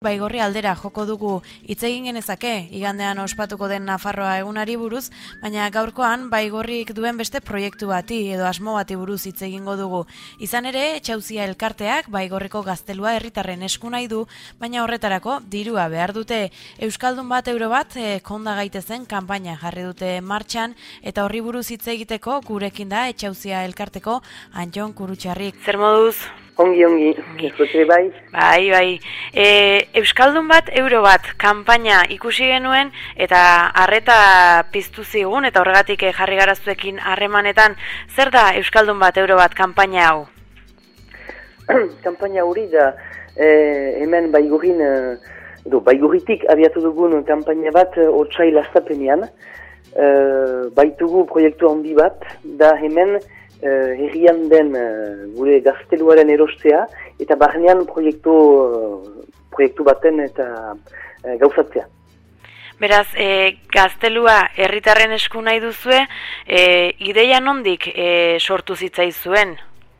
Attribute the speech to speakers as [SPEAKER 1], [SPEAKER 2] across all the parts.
[SPEAKER 1] Baigorri aldera joko dugu hitz egin genezake, igandean ospatuko den Nafarroa egunari buruz, baina gaurkoan Baigorrik duen beste proiektu bati edo asmo bati buruz hitz egingo dugu. Izan ere, Etxauzia elkarteak Baigorriko gaztelua herritarren esku nahi du, baina horretarako dirua behar dute. Euskaldun bat euro bat konda gaitezen kanpaina jarri dute martxan, eta horri buruz hitz egiteko gurekin da Etxauzia elkarteko Antxon Kurutxarrik. Zer moduz?
[SPEAKER 2] Ongi, bai.
[SPEAKER 1] Bai. Euskaldun bat, euro bat, kanpaina ikusi genuen, eta harreta piztu zigun, eta horregatik jarri garaztuekin harremanetan, zer da Euskaldun bat, euro bat, kanpaina hau?
[SPEAKER 2] Kanpaina hori da, hemen Baigorritik abiatu dugun kanpaina bat, otsail astapenean, baitugu proiektu handi bat, da hemen, herrian den gure gazteluaren erostea eta barnean proiektu baten eta gauzatzea.
[SPEAKER 1] Beraz, gaztelua herritarren esku nahi duzue, ideia nondik sortu zitzaizuen?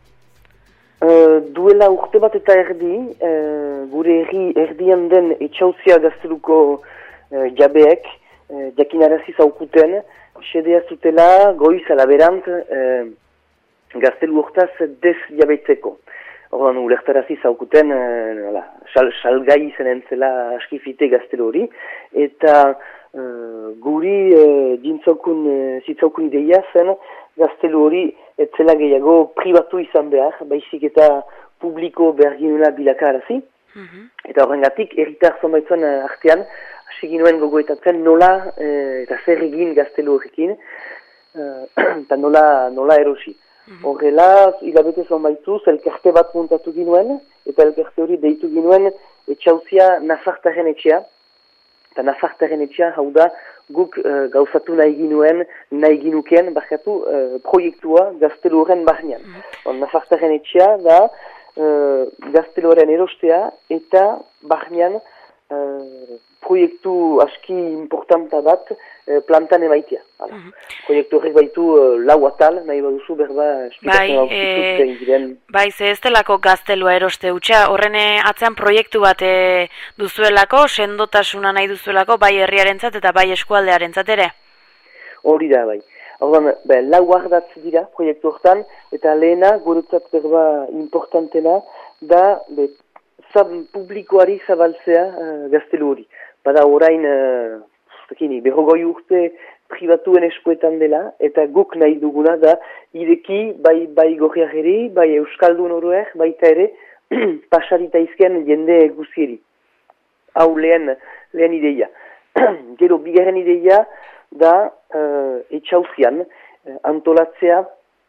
[SPEAKER 2] Duela urte bat eta erdi, gure erdian den Etxauzia gazteluko jabeek jakinarazi zaukuten, xedea zutela goiz alaberant gaztelu hortaz dez jabeitzeko. Ordan ulertarazi zaukuten, salgai izenen zela askifite gaztelu hori, eta guri zitzaukun ideia zen gaztelu hori etzela gehiago pribatu izan behar, baizik eta publiko behar ginula bilakarazi, eta horrengatik herritar zonbaitzuen artean, hasi ginuen gogoetatzen nola eta zer egin gaztelu horrekin, eta nola erosi. Horrela, hilabete zonbaitzuz, elkarte bat muntatu ginuen, eta elkarte hori deitu ginuen Etxauzia Nafartaren etxea. Eta Nafartaren etxea, hau da, guk gauzatu nahi ginuken, proiektua gaztelu horren barnean. Nafartaren etxea da, gaztelu horren erostea, eta barnean proiektu aski importanta bat plantan emaitia. Proiektu horrek baitu lau atal, nahi baduzu berba esplikatzen hau ziren.
[SPEAKER 1] Bai, ze ez delako gaztelua eroste utxa, horren atzean proiektu bat duzuelako, sendotasuna nahi duzuelako, bai herriarentzat eta bai eskualdearentzat ere?
[SPEAKER 2] Hori da, bai. Horren, lau ardatz dira proiektu hortan, eta lehena, guretzat berba importantena, da publikoari zabaltzea gaztelu hori. Bada orain, berrogoi urte pribatuen eskuetan dela, eta guk nahi duguna da, ireki bai gorriageri, bai euskaldun oroer, baita ere, pasarita izken jende guzieri. Hau lehen ideia. Gero, bigarren ideia da Etxauzian antolatzea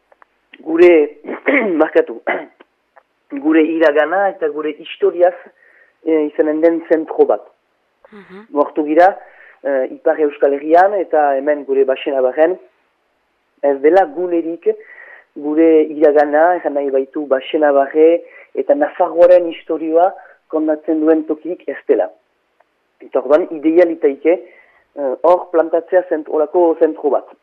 [SPEAKER 2] gure iragana eta gure historiaz izanen den zentro bat. Gortu gira, Ipar Euskal Herrian eta hemen gure Baxena barren, ez dela gunerik gure iragana, ezan nahi baitu Baxena barre eta Nafarroaren historioa kondatzen duen tokirik ez dela. Eta orban, idealitaike hor plantatzea olako zentro bat.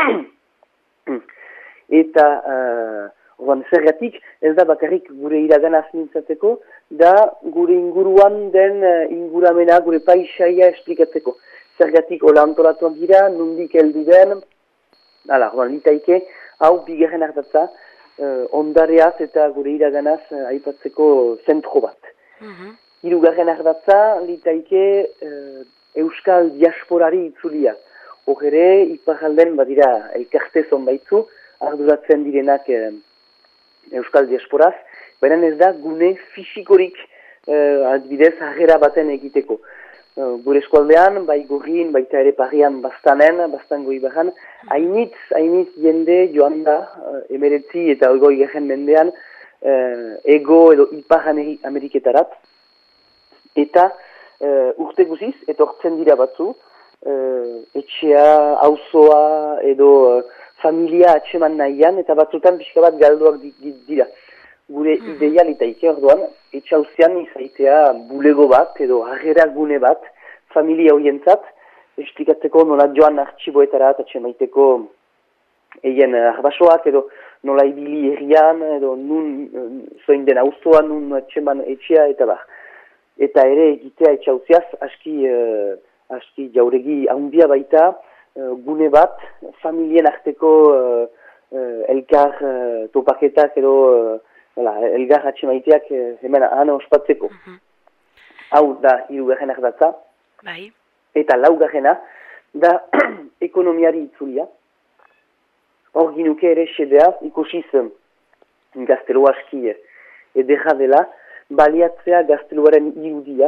[SPEAKER 2] Eta zergatik ez da bakarrik gure iragana azmintzatzeko, da gure inguruan den inguramena, gure paisaia esplikatzeko. Zergatik hola antolatuak gira, nondik heldu den, litaike, hau bigarren ardatza, ondareaz eta gure iraganaz aipatzeko zentro bat. Hirugarren ardatza, litaike euskal diasporari itzulia. Hor ere, iparralden badira elkarte zonbaitzu, arduratzen direnak euskal diasporaz, baina ez da gune fisikorik adibidez harrera baten egiteko. Gure eskualdean, bai Gorrin, baita ere Parian bastan goi bajan, hainitz jende joan da, 19 eta 20 mendean, ego edo ipar ameriketarat, eta urte guziz, etortzen dira batzu, etxea, auzoa edo familia atseman nahian, eta batzutan pixka bat galduak dira. Gure idealitaike orduan, Etxauzian izaitea bulego bat edo harrera gune bat, familia horientzat, esplikatzeko nola joan artxiboetara atxemaiteko eien arbasoak edo nola ibili herrian edo nun zoin den auzoan, nun atxeman etxea eta bar. eta ere egitea etxauziaz, aski jauregi handia baita, gune bat, familien arteko elkar topaketak edo elgar atxemaiteak hemen ana ospatzeko. Hau da hirugarrenak datza.
[SPEAKER 1] Bai.
[SPEAKER 2] Eta laugarrena da ekonomiari itzulia. Hor ginuke ere xedea ikusiz gaztelu aski edera dela, baliatzea gazteluaren irudia,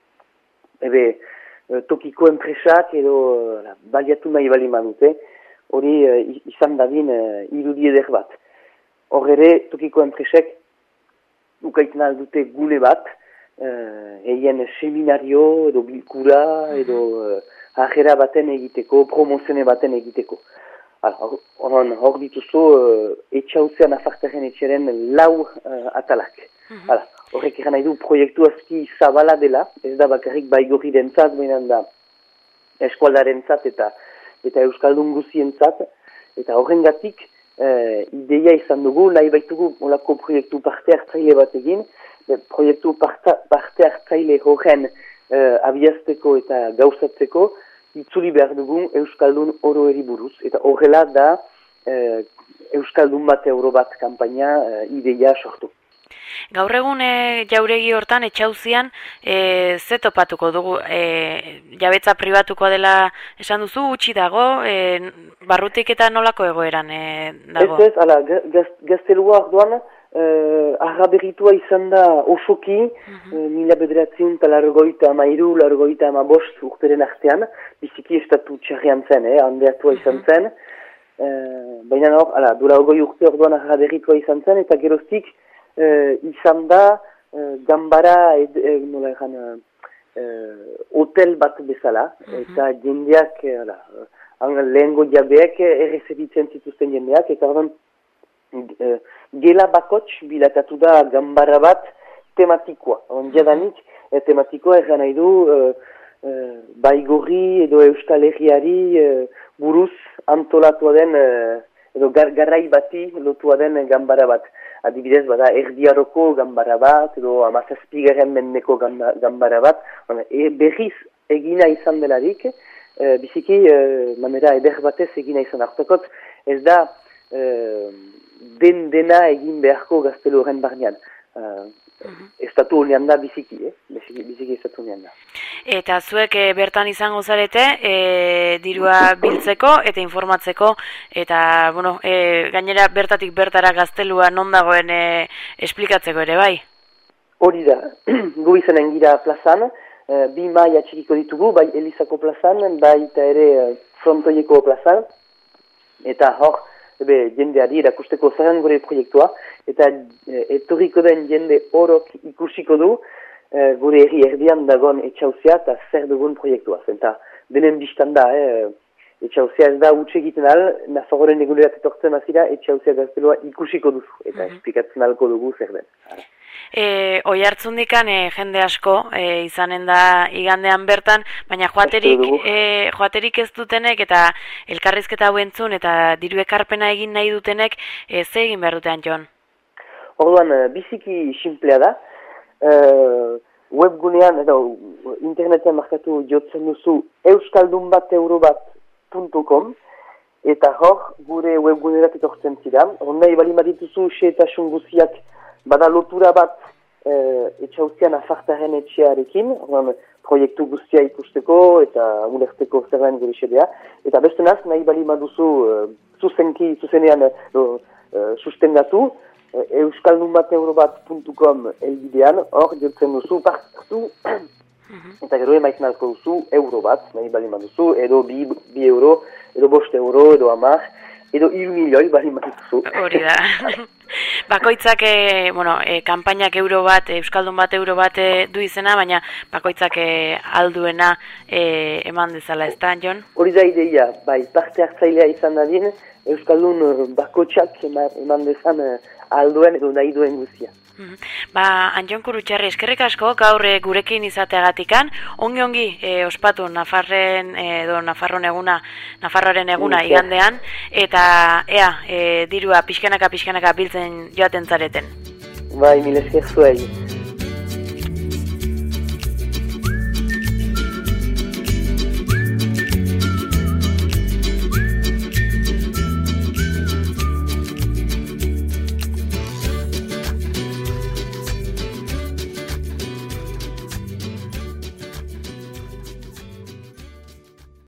[SPEAKER 2] tokiko enpresak edo baliatu nahi bali manute, hori izan dadin irudi eder bat. Hor ere tokiko enpresek ukaitzen aldute gune bat, eien seminario edo bilkura edo ajera baten egiteko, promozione baten egiteko. Hor dituzu etxauzean afartaren etxeren lau atalak. Horrek eran nahi du proiektu aski zabala dela, ez da bakarrik baigorri dentzat, behinan da eskualdarentzat eta euskaldun guzientzat, eta horrengatik ideia izan dugu, nahi baitugu olako proiektu parte hartzaile bat egin, proiektu parte hartzaile horren abiazteko eta gauzatzeko, itzuli behar dugun Euskaldun oroeri buruz. Eta horrela da Euskaldun bat euro bat kampaina ideia sortu.
[SPEAKER 1] Gaur egun jauregi hortan etxauzian ze topatuko dugu? Jabetza pribatuko dela esan duzu, utxi dago, barrutik eta nolako egoeran dago?
[SPEAKER 2] Ez, gaztelua orduan, arraberitua izan da osoki, mila bederatzen talargoita amairu, largoita amabost urteren artean, biziki estatu txarrian zen, handeatua izan zen. Baina hor, dura ogoi urte orduan arraberitua izan zen, eta geroztik izan da gambara, hotel bat bezala, eta jendeak, lehengo jabeek errezebitzen zituzten jendeak, eta orduan, gela bakots bilatatu da gambara bat tematikoa. Jadanik tematikoa erran nahi du baigorri edo Euskal Herriari buruz antolatua den edo garrai bati lotua den gambara bat. Adibidez, bada erdiaroko gambara bat edo amazazpigaren mendeko gambara bat. Berriz egina izan delarik, biziki manera eder batez egina izan hartakot, ez da dena egin beharko gaztelu horren barnean. Estatu honean da biziki estatu honean da.
[SPEAKER 1] Eta zuek bertan izango zarete, dirua biltzeko eta informatzeko, eta gainera bertatik bertara gaztelua non dagoen esplikatzeko ere, bai?
[SPEAKER 2] Hori da, gu izanen gira plazan, bi maia txikiko ditugu, bai Elizako plazan, bai eta ere Frontoieko plazan, eta hor, jendeari erakusteko zerren gure proiektua, eta etorriko den jende orok ikusiko du gure herri erdian dagoen etxauzia eta zer dugun proiektua. Eta denen biztan da, etxauzia ez da utxe egiten al, Nafarroaren egunerat etortzen azira, etxauzia gaztelua ikusiko duzu, eta esplikatzen alko dugu zer den.
[SPEAKER 1] Oihartzundikan jende asko izanen da igandean bertan, baina joaterik ez dutenek eta elkarrizketa hau entzun eta diru ekarpena egin nahi dutenek ze egin behar dutean, Jon?
[SPEAKER 2] Orduan, biziki simplea da, webgunean edo internetean markatu jotzen duzu euskaldunbateuro.com eta hor gure webgunerat etortzen zira. Nahi bali badituzu xeetasun guziak bada lotura bat etxauzian afartaren etxearekin, proiektu guztia ikusteko eta ulerteko zerren gure xedea. Eta beste naz, nahi bali baduzu zuzenean sustengatu, euskaldunbateuro.com elbidean, hor jotzen duzu, partu, eta gero emaitzen alko duzu, euro bat, nahi bali baduzu, edo 2 euro, edo 5 euro, edo 10, edo 1 milioi bali baduzu.
[SPEAKER 1] Hori da. Bakoitzak, kanpainak euro bat, Euskaldun bat euro bat du izena, baina bakoitzak alduena eman dezala, ez da, Jon?
[SPEAKER 2] Hori da ideia, bai, parte hartzailea izan dadin, Euskaldun bakotxak eman dezan alduen edo nahi duen guzia.
[SPEAKER 1] Anjon Kurutxarri, eskerrik asko gaur gurekin izateagatikan, ongi ospatu Nafarroaren eguna igandean, eta dirua pixkanaka biltzen joaten zareten.
[SPEAKER 2] Bai, mil esker zuei.